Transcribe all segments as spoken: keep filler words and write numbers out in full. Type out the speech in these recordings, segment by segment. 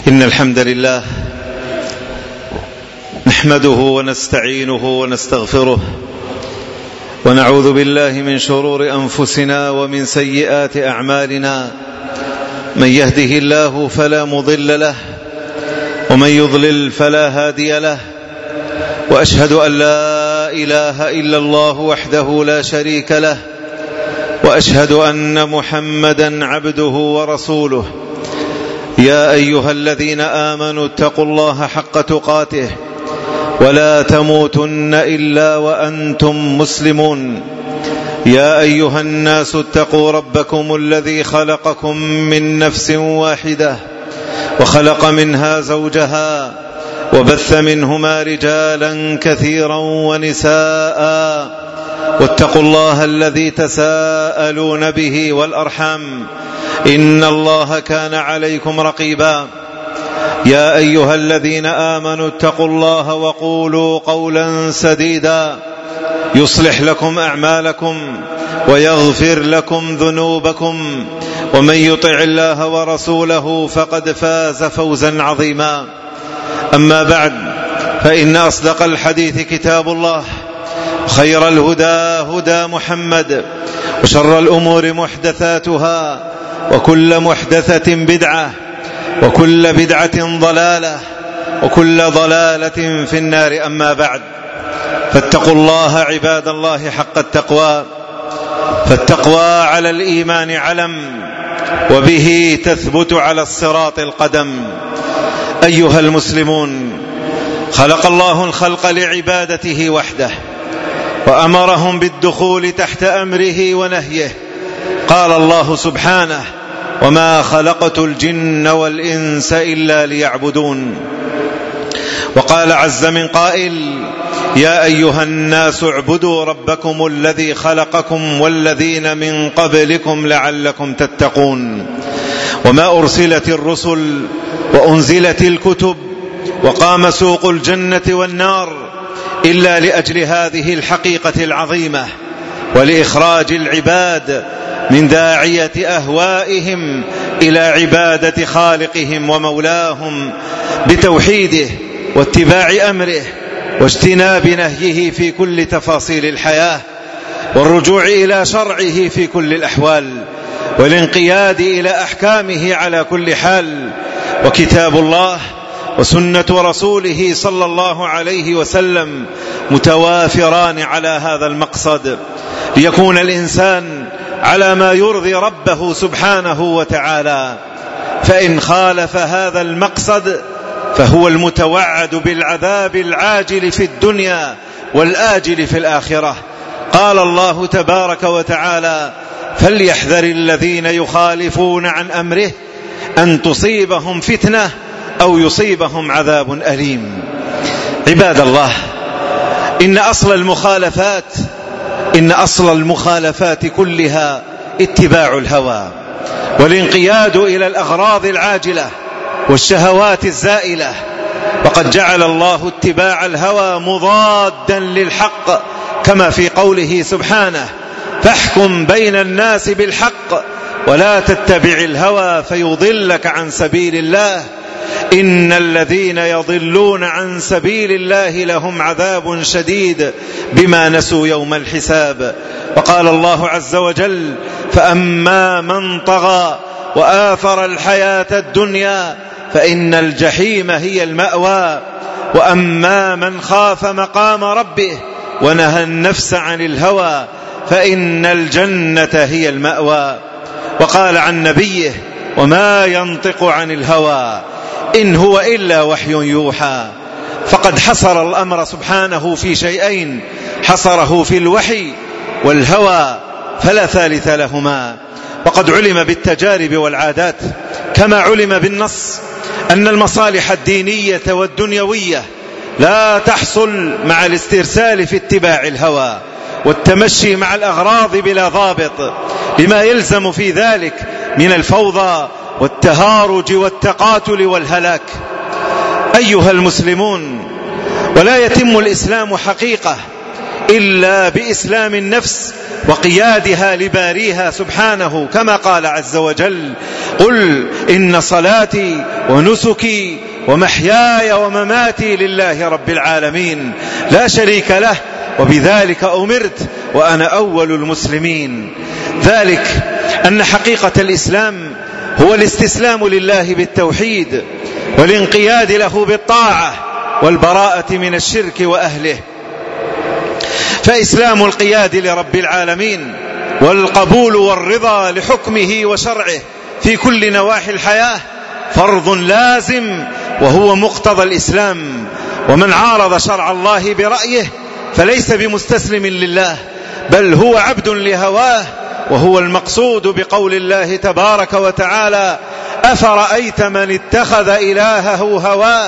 إن الحمد لله نحمده ونستعينه ونستغفره ونعوذ بالله من شرور أنفسنا ومن سيئات أعمالنا. من يهده الله فلا مضل له ومن يضلل فلا هادي له، وأشهد أن لا إله إلا الله وحده لا شريك له، وأشهد أن محمدا عبده ورسوله. يا أيها الذين آمنوا اتقوا الله حق تقاته ولا تموتن إلا وأنتم مسلمون. يا أيها الناس اتقوا ربكم الذي خلقكم من نفس واحدة وخلق منها زوجها وبث منهما رجالا كثيرا ونساء، واتقوا الله الذي تساءلون به والأرحام إن الله كان عليكم رقيبا. يا أيها الذين آمنوا اتقوا الله وقولوا قولا سديدا يصلح لكم أعمالكم ويغفر لكم ذنوبكم، ومن يطع الله ورسوله فقد فاز فوزا عظيما. أما بعد، فإن أصدق الحديث كتاب الله، خير الهدى هدى محمد، وشر الأمور محدثاتها، وكل محدثة بدعة، وكل بدعة ضلالة، وكل ضلالة في النار. أما بعد، فاتقوا الله عباد الله حق التقوى، فالتقوى على الإيمان علم، وبه تثبت على الصراط القدم. أيها المسلمون، خلق الله الخلق لعبادته وحده، وأمرهم بالدخول تحت أمره ونهيه. قال الله سبحانه: وما خلقت الجن والإنس إلا ليعبدون. وقال عز من قائل: يا أيها الناس اعبدوا ربكم الذي خلقكم والذين من قبلكم لعلكم تتقون. وما أرسلت الرسل وأنزلت الكتب وقام سوق الجنة والنار إلا لأجل هذه الحقيقة العظيمة، ولإخراج العباد من داعية أهوائهم إلى عبادة خالقهم ومولاهم بتوحيده واتباع أمره واجتناب نهيه في كل تفاصيل الحياة، والرجوع إلى شرعه في كل الأحوال، والانقياد إلى أحكامه على كل حال. وكتاب الله وسنة رسوله صلى الله عليه وسلم متوافران على هذا المقصد، ليكون الإنسان على ما يرضي ربه سبحانه وتعالى. فإن خالف هذا المقصد فهو المتوعد بالعذاب العاجل في الدنيا والآجل في الآخرة. قال الله تبارك وتعالى: فليحذر الذين يخالفون عن أمره أن تصيبهم فتنة أو يصيبهم عذاب أليم. عباد الله، إن أصل المخالفات إن أصل المخالفات كلها اتباع الهوى والانقياد إلى الأغراض العاجلة والشهوات الزائلة. وقد جعل الله اتباع الهوى مضادا للحق، كما في قوله سبحانه: فاحكم بين الناس بالحق ولا تتبع الهوى فيضلك عن سبيل الله إن الذين يضلون عن سبيل الله لهم عذاب شديد بما نسوا يوم الحساب. وقال الله عز وجل: فأما من طغى وآثر الحياة الدنيا فإن الجحيم هي المأوى، وأما من خاف مقام ربه ونهى النفس عن الهوى فإن الجنة هي المأوى. وقال عن نبيه: وما ينطق عن الهوى إن هو إلا وحي يوحى. فقد حصر الأمر سبحانه في شيئين، حصره في الوحي والهوى، فلا ثالث لهما. وقد علم بالتجارب والعادات، كما علم بالنص، أن المصالح الدينية والدنيوية لا تحصل مع الاسترسال في اتباع الهوى والتمشي مع الأغراض بلا ضابط، لما يلزم في ذلك من الفوضى والتهارج والتقاتل والهلاك. أيها المسلمون، ولا يتم الإسلام حقيقة إلا بإسلام النفس وقيادها لباريها سبحانه، كما قال عز وجل: قل إن صلاتي ونسكي ومحياي ومماتي لله رب العالمين لا شريك له وبذلك أمرت وأنا أول المسلمين. ذلك أن حقيقة الإسلام هو الاستسلام لله بالتوحيد والانقياد له بالطاعة والبراءة من الشرك وأهله. فإسلام القياد لرب العالمين والقبول والرضا لحكمه وشرعه في كل نواحي الحياة فرض لازم، وهو مقتضى الإسلام. ومن عارض شرع الله برأيه فليس بمستسلم لله، بل هو عبد لهواه، وهو المقصود بقول الله تبارك وتعالى: أفرأيت من اتخذ إلهه هواه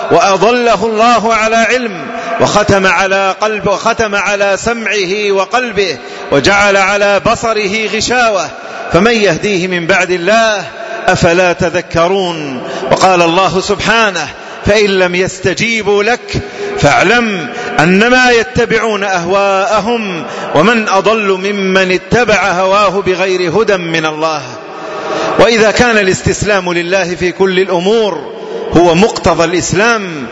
وأضله الله على علم وختم على قلبه وختم على سمعه وقلبه وجعل على بصره غشاوة فمن يهديه من بعد الله أفلا تذكرون. وقال الله سبحانه: فإن لم يستجيبوا لك فاعلم أنما يتبعون أهواءهم ومن أضل ممن اتبع هواه بغير هدى من الله. وإذا كان الاستسلام لله في كل الأمور هو مقتضى الإسلام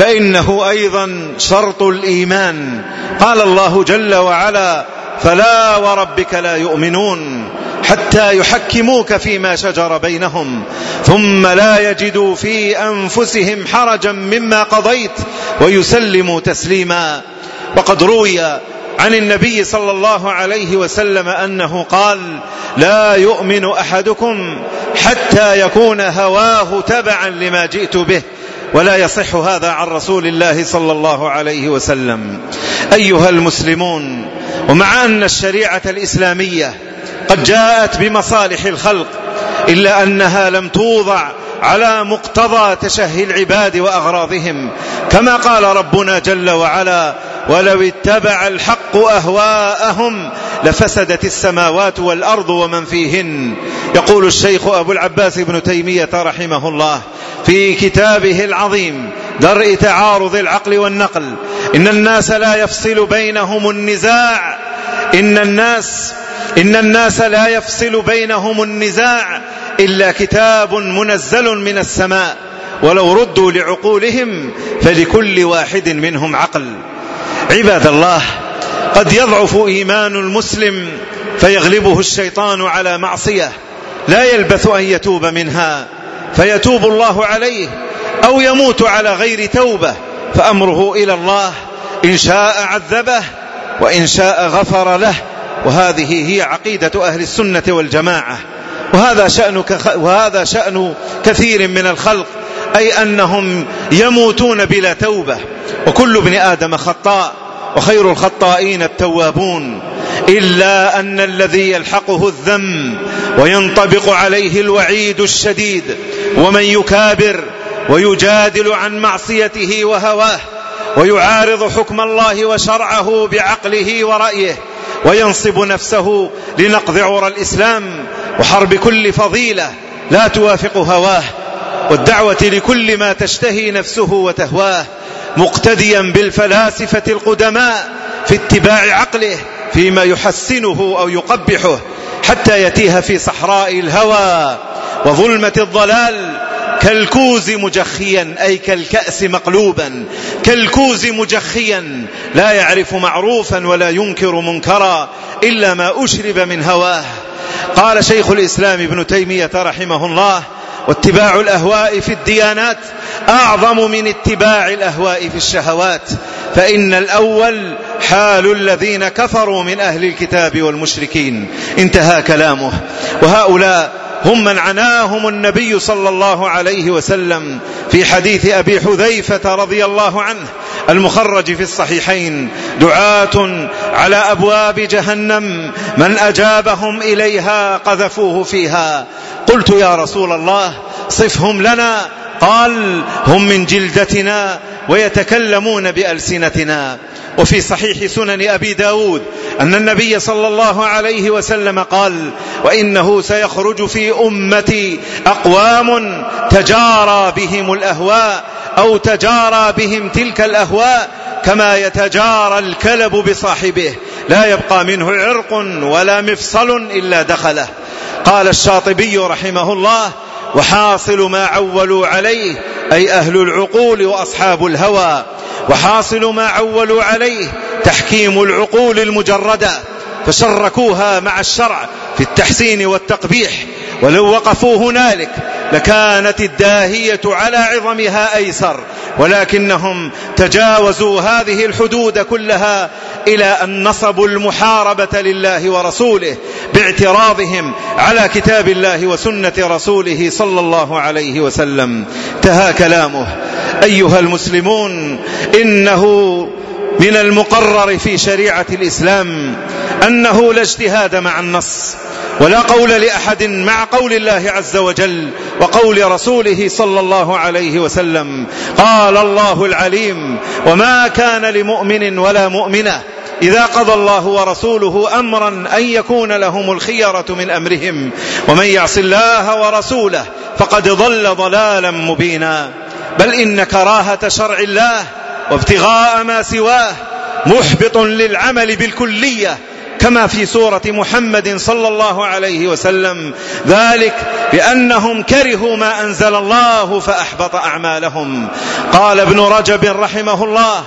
فإنه أيضا شرط الإيمان. قال الله جل وعلا: فلا وربك لا يؤمنون حتى يحكموك فيما شجر بينهم ثم لا يجدوا في أنفسهم حرجا مما قضيت ويسلموا تسليما. وقد روي عن النبي صلى الله عليه وسلم أنه قال: لا يؤمن أحدكم حتى يكون هواه تبعا لما جئت به. ولا يصح هذا عن رسول الله صلى الله عليه وسلم. أيها المسلمون، ومع أن الشريعة الإسلامية قد جاءت بمصالح الخلق إلا أنها لم توضع على مقتضى تشهي العباد وأغراضهم، كما قال ربنا جل وعلا: ولو اتبع الحق أهواءهم لفسدت السماوات والأرض ومن فيهن. يقول الشيخ أبو العباس ابن تيمية رحمه الله في كتابه العظيم درء تعارض العقل والنقل: إن الناس لا يفصل بينهم النزاع إن الناس إن الناس لا يفصل بينهم النزاع إلا كتاب منزل من السماء، ولو ردوا لعقولهم فلكل واحد منهم عقل. عباد الله، قد يضعف إيمان المسلم فيغلبه الشيطان على معصية لا يلبث أن يتوب منها فيتوب الله عليه، أو يموت على غير توبة فأمره إلى الله، إن شاء عذبه وإن شاء غفر له. وهذه هي عقيدة أهل السنة والجماعة، وهذا شأن, وهذا شأن كثير من الخلق، أي أنهم يموتون بلا توبة. وكل ابن آدم خطاء وخير الخطائين التوابون، إلا أن الذي يلحقه الذم وينطبق عليه الوعيد الشديد ومن يكابر ويجادل عن معصيته وهواه ويعارض حكم الله وشرعه بعقله ورأيه وينصب نفسه لنقض عرى الإسلام وحرب كل فضيلة لا توافق هواه والدعوة لكل ما تشتهي نفسه وتهواه، مقتديا بالفلاسفة القدماء في اتباع عقله فيما يحسنه أو يقبحه، حتى يتيه في صحراء الهوى وظلمة الضلال كالكوز مجخيا، أي كالكأس مقلوبا، كالكوز مجخيا لا يعرف معروفا ولا ينكر منكرا إلا ما أشرب من هواه. قال شيخ الإسلام ابن تيمية رحمه الله: واتباع الأهواء في الديانات أعظم من اتباع الأهواء في الشهوات، فإن الأول حال الذين كفروا من أهل الكتاب والمشركين. انتهى كلامه. وهؤلاء هم من عناهم النبي صلى الله عليه وسلم في حديث أبي حذيفة رضي الله عنه المخرج في الصحيحين: دعاة على أبواب جهنم من أجابهم إليها قذفوه فيها. قلت: يا رسول الله صفهم لنا. قال: هم من جلدتنا ويتكلمون بألسنتنا. وفي صحيح سنن أبي داود أن النبي صلى الله عليه وسلم قال: وإنه سيخرج في أمتي أقوام تجارى بهم الأهواء أو تجارى بهم تلك الأهواء كما يتجارى الكلب بصاحبه، لا يبقى منه عرق ولا مفصل إلا دخله. قال الشاطبي رحمه الله: وحاصل ما عولوا عليه أي أهل العقول وأصحاب الهوى، وحاصل ما عولوا عليه تحكيم العقول المجردة، فشركوها مع الشرع في التحسين والتقبيح، ولو وقفوا هنالك لكانت الداهية على عظمها أيسر، ولكنهم تجاوزوا هذه الحدود كلها إلى أن نصبوا المحاربة لله ورسوله باعتراضهم على كتاب الله وسنة رسوله صلى الله عليه وسلم. انتهى كلامه. أيها المسلمون، إنه من المقرر في شريعة الإسلام أنه لا اجتهاد مع النص، ولا قول لأحد مع قول الله عز وجل وقول رسوله صلى الله عليه وسلم. قال الله العليم: وما كان لمؤمن ولا مؤمنة إذا قضى الله ورسوله أمرا أن يكون لهم الخيرة من أمرهم ومن يعص الله ورسوله فقد ضل ضلالا مبينا. بل إن كراهة شرع الله وابتغاء ما سواه محبط للعمل بالكلية، كما في سورة محمد صلى الله عليه وسلم، ذلك بأنهم كرهوا ما أنزل الله فأحبط أعمالهم. قال ابن رجب رحمه الله: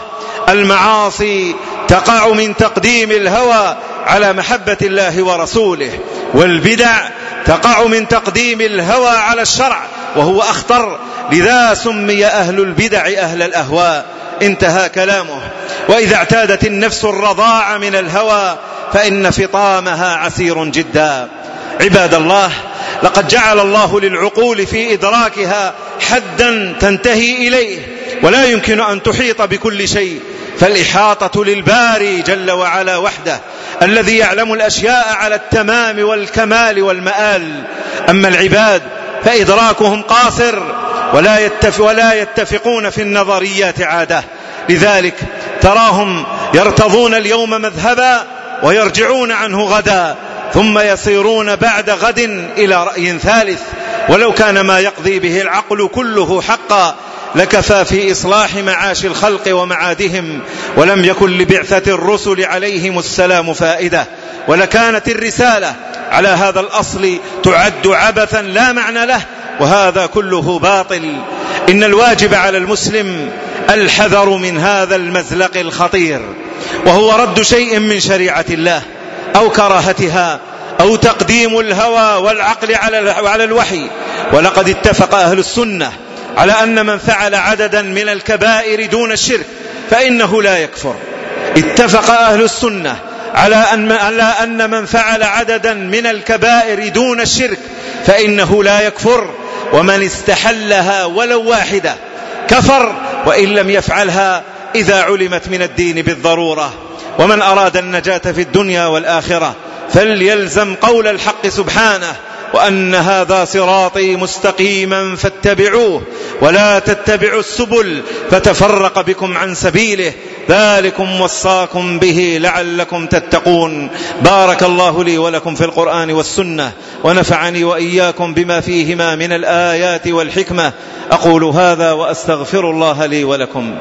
المعاصي تقع من تقديم الهوى على محبة الله ورسوله، والبدع تقع من تقديم الهوى على الشرع وهو أخطر، لذا سمي أهل البدع أهل الأهواء. انتهى كلامه. وإذا اعتادت النفس الرضاع من الهوى فإن فطامها عسير جدا. عباد الله، لقد جعل الله للعقول في إدراكها حدا تنتهي إليه، ولا يمكن أن تحيط بكل شيء، فالإحاطة للباري جل وعلا وحده الذي يعلم الأشياء على التمام والكمال والمآل. أما العباد فإدراكهم قاصر ولا يتفق ولا يتفقون في النظريات عادة، لذلك تراهم يرتضون اليوم مذهبا ويرجعون عنه غدا، ثم يصيرون بعد غد إلى رأي ثالث. ولو كان ما يقضي به العقل كله حقا لكفى في إصلاح معاش الخلق ومعادهم، ولم يكن لبعثة الرسل عليهم السلام فائدة، ولكانت الرسالة على هذا الأصل تعد عبثا لا معنى له، وهذا كله باطل. إن الواجب على المسلم الحذر من هذا المزلق الخطير، وهو رد شيء من شريعة الله أو كراهتها أو تقديم الهوى والعقل على الوحي. ولقد اتفق أهل السنة على أن من فعل عددا من الكبائر دون الشرك فإنه لا يكفر. اتفق أهل السنة على أن, على أن من فعل عددا من الكبائر دون الشرك فإنه لا يكفر، ومن استحلها ولو واحدة كفر وإن لم يفعلها إذا علمت من الدين بالضرورة. ومن أراد النجاة في الدنيا والآخرة فليلزم قول الحق سبحانه: وأن هذا صراطي مستقيما فاتبعوه ولا تتبعوا السبل فتفرق بكم عن سبيله ذلكم وصاكم به لعلكم تتقون. بارك الله لي ولكم في القرآن والسنة، ونفعني وإياكم بما فيهما من الآيات والحكمة. أقول هذا وأستغفر الله لي ولكم.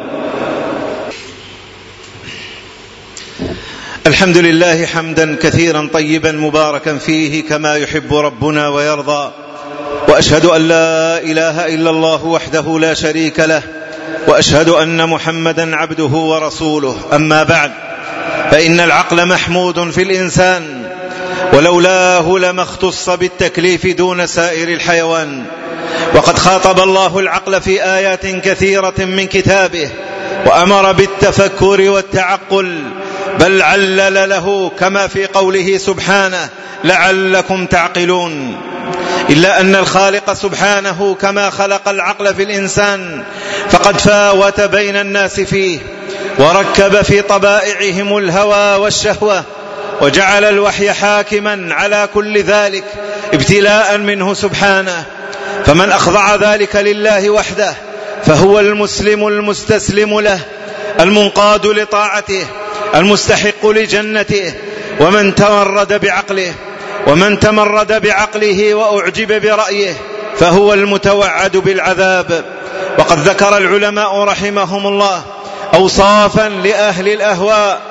الحمد لله حمدا كثيرا طيبا مباركا فيه كما يحب ربنا ويرضى، وأشهد أن لا إله إلا الله وحده لا شريك له، وأشهد أن محمدا عبده ورسوله. أما بعد، فإن العقل محمود في الإنسان، ولولاه لما اختص بالتكليف دون سائر الحيوان. وقد خاطب الله العقل في آيات كثيرة من كتابه وأمر بالتفكر والتعقل، بل علل له كما في قوله سبحانه: لعلكم تعقلون. إلا أن الخالق سبحانه كما خلق العقل في الإنسان فقد فاوت بين الناس فيه، وركب في طبائعهم الهوى والشهوة، وجعل الوحي حاكما على كل ذلك ابتلاء منه سبحانه. فمن أخضع ذلك لله وحده فهو المسلم المستسلم له المنقاد لطاعته المستحق لجنته. ومن تمرد بعقله ومن تمرد بعقله وأعجب برأيه فهو المتوعد بالعذاب. وقد ذكر العلماء رحمهم الله أوصافا لأهل الأهواء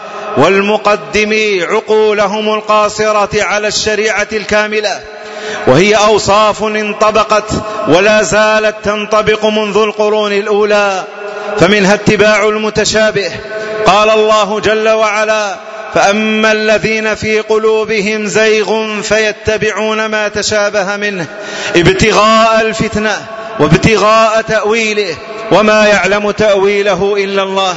والمقدمي عقولهم القاصرة على الشريعة الكاملة، وهي أوصاف انطبقت ولا زالت تنطبق منذ القرون الأولى، فمنها اتباع المتشابه. قال الله جل وعلا: فأما الذين في قلوبهم زيغ فيتبعون ما تشابه منه ابتغاء الفتنة وابتغاء تأويله وما يعلم تأويله إلا الله.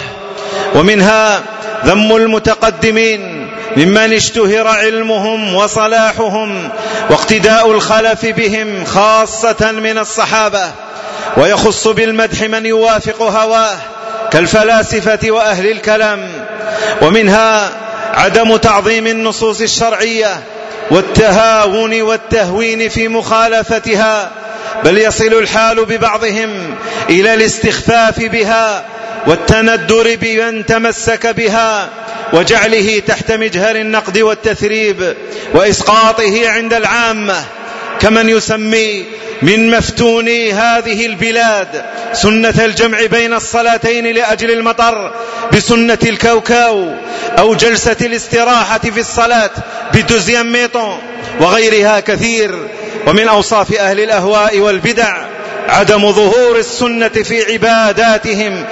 ومنها ذم المتقدمين ممن اشتهر علمهم وصلاحهم واقتداء الخلف بهم خاصة من الصحابة، ويخص بالمدح من يوافق هواه كالفلاسفة وأهل الكلام. ومنها عدم تعظيم النصوص الشرعية والتهاون والتهوين في مخالفتها، بل يصل الحال ببعضهم إلى الاستخفاف بها والتندر بمن تمسك بها وجعله تحت مجهر النقد والتثريب وإسقاطه عند العامة، كمن يسمي من مفتوني هذه البلاد سنة الجمع بين الصلاتين لأجل المطر بسنة الكوكاو، أو جلسة الاستراحة في الصلاة بدوزيام ميطون وغيرها كثير. ومن أوصاف أهل الأهواء والبدع عدم ظهور السنة في عباداتهم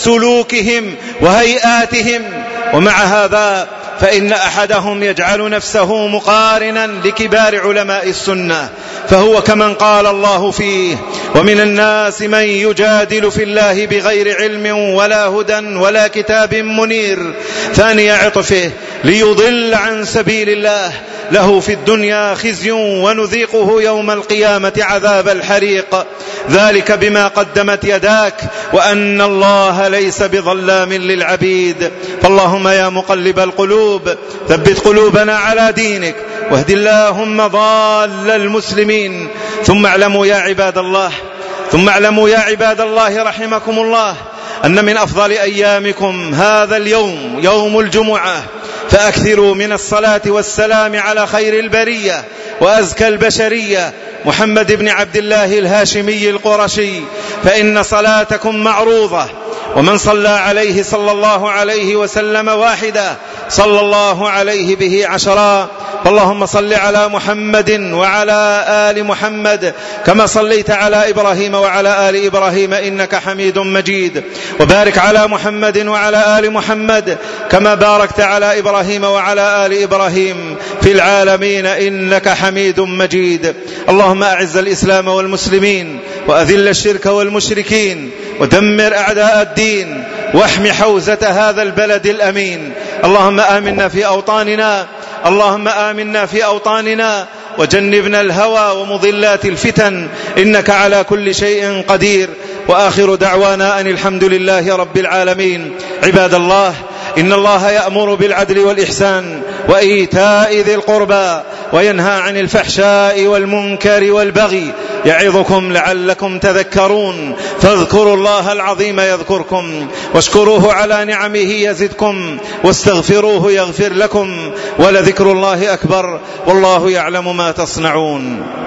وسلوكهم وهيئاتهم. ومع هذا فإن أحدهم يجعل نفسه مقارنا لكبار علماء السنة، فهو كمن قال الله فيه: ومن الناس من يجادل في الله بغير علم ولا هدى ولا كتاب منير. ثاني عطفه: ليضل عن سبيل الله له في الدنيا خزي ونذيقه يوم القيامة عذاب الحريق، ذلك بما قدمت يداك وأن الله ليس بظلام للعبيد. فاللهم يا مقلب القلوب ثبت قلوبنا على دينك، واهد اللهم ضال المسلمين. ثم اعلموا يا عباد الله ثم اعلموا يا عباد الله رحمكم الله أن من أفضل أيامكم هذا اليوم يوم الجمعة، فأكثروا من الصلاة والسلام على خير البرية وأزكى البشرية محمد بن عبد الله الهاشمي القرشي، فإن صلاتكم معروضة، ومن صلى عليه صلى الله عليه وسلم واحدة صلى الله عليه به عشرا. فاللهم صل على محمد وعلى آل محمد كما صليت على إبراهيم وعلى آل إبراهيم إنك حميد مجيد، وبارك على محمد وعلى آل محمد كما باركت على إبراهيم وعلى آل إبراهيم في العالمين إنك حميد مجيد. اللهم أعز الإسلام والمسلمين وأذل الشرك والمشركين ودمر أعداء الدين واحم حوزة هذا البلد الأمين. اللهم آمنا في أوطاننا اللهم آمنا في أوطاننا وجنبنا الهوى ومضلات الفتن إنك على كل شيء قدير. وآخر دعوانا أن الحمد لله رب العالمين. عباد الله، إن الله يأمر بالعدل والإحسان وإيتاء ذي القربى وينهى عن الفحشاء والمنكر والبغي، يعظكم لعلكم تذكرون. فاذكروا الله العظيم يذكركم، واشكروه على نعمه يزدكم، واستغفروه يغفر لكم، ولذكر الله أكبر، والله يعلم ما تصنعون.